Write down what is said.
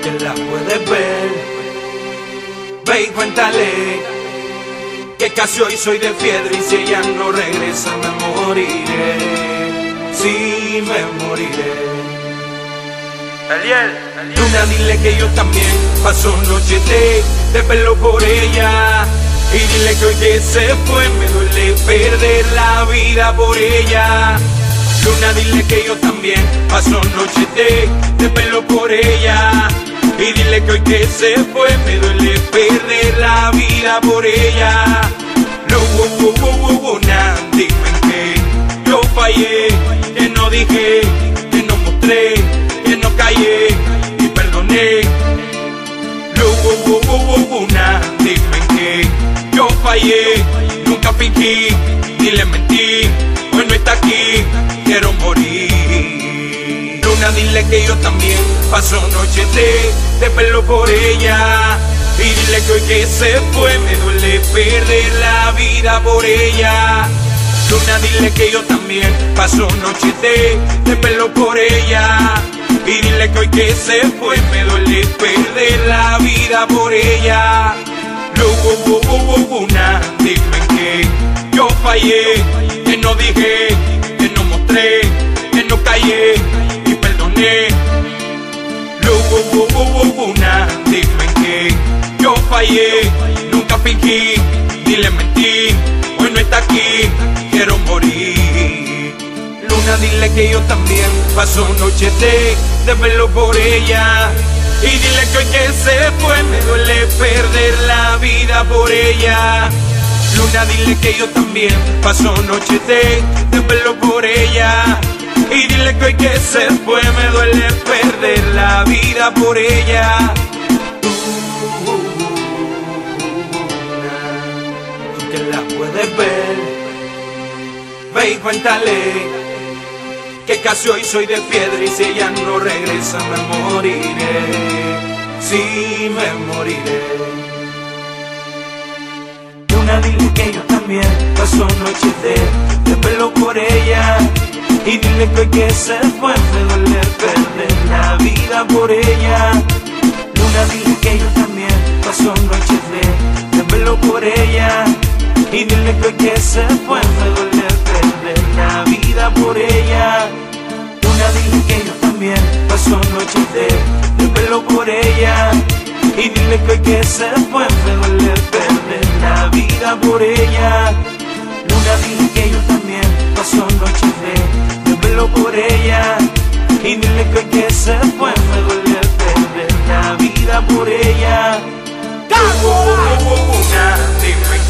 que la puedes ver. Ve y cuéntale que casi hoy soy de piedra y si ella no regresa me moriré. Sí, me moriré. Luna, dile que yo también paso noches de verlo por ella. Y dile que hoy que se fue me duele perder la vida por ella. Luna, dile que yo también paso noches de verlo por ella. Y dile que hoy que se fue me duele perder la vida por ella. Luna, dime que yo fallé, que no dije, que no mostré, que no callé y perdoné. Luna, dime que yo fallé, nunca fingí, ni le mentí. Hoy no está aquí, quiero morir. Luna, dile que yo también paso noches de verlo por ella. Y dile que hoy que se fue me duele perder la vida por ella. Luna, dile que yo también paso noches de verlo por ella. Y dile que hoy que se fue me duele perder la vida por ella. Luna, dime que yo fallé, que no dije, que no mostré, que no callé y perdoné. Luna, dime que yo fallé, nunca fingí, ni le mentí. Hoy no está aquí, quiero morir. Luna, dile que yo también paso noches de verlo por ella. Y dile que hoy que se fue me duele perder la vida por ella. Luna, dile que yo también paso noches de verlo por ella. Y dile que hoy que se fue me duele perder la vida por ella. Tú que la puedes ver, ve y cuéntale que casi hoy soy de piedra y si ella no regresa me moriré. Sí, me moriré. Luna, dile que yo también paso noches de verlo por ella. Y dile que hoy que se fue me duele perder la vida por ella. Luna, dile que yo también paso noches de verlo por ella. Y dile que hoy que se fue me duele perder la vida por ella. Luna, dile que yo también paso noches de verlo por ella. Y dile que hoy que se fue me duele perder la vida por ella. Luna, dile que yo también paso noches de verlo por ella. Y dile que hoy que se fue me duele perder la vida por ella. Luna, dime